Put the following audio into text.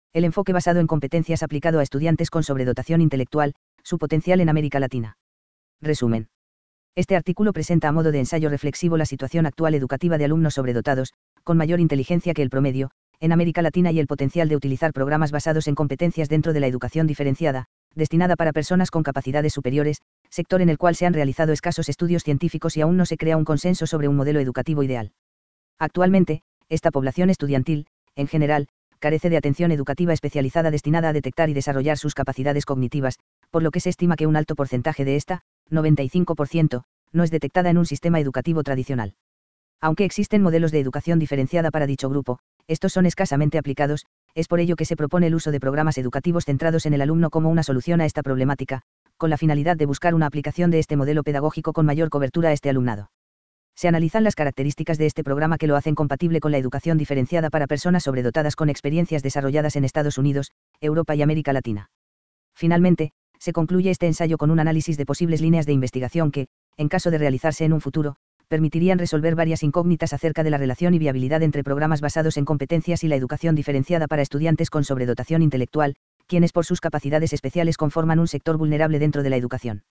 El enfoque basado en competencias aplicado a estudiantes con sobredotación intelectual, su potencial en América Latina. Resumen. Este artículo presenta a modo de ensayo reflexivo la situación actual educativa de alumnos sobredotados, con mayor inteligencia que el promedio, en América Latina y el potencial de utilizar programas basados en competencias dentro de la educación diferenciada, destinada para personas con capacidades superiores, sector en el cual se han realizado escasos estudios científicos y aún no se crea un consenso sobre un modelo educativo ideal. Actualmente, esta población estudiantil, en general, carece de atención educativa especializada destinada a detectar y desarrollar sus capacidades cognitivas, por lo que se estima que un alto porcentaje de esta, 95%, no es detectada en un sistema educativo tradicional. Aunque existen modelos de educación diferenciada para dicho grupo, estos son escasamente aplicados, es por ello que se propone el uso de programas educativos centrados en el alumno como una solución a esta problemática, con la finalidad de buscar una aplicación de este modelo pedagógico con mayor cobertura a este alumnado. Se analizan las características de este programa que lo hacen compatible con la educación diferenciada para personas sobredotadas con experiencias desarrolladas en Estados Unidos, Europa y América Latina. Finalmente, se concluye este ensayo con un análisis de posibles líneas de investigación que, en caso de realizarse en un futuro, permitirían resolver varias incógnitas acerca de la relación y viabilidad entre programas basados en competencias y la educación diferenciada para estudiantes con sobredotación intelectual, quienes por sus capacidades especiales conforman un sector vulnerable dentro de la educación.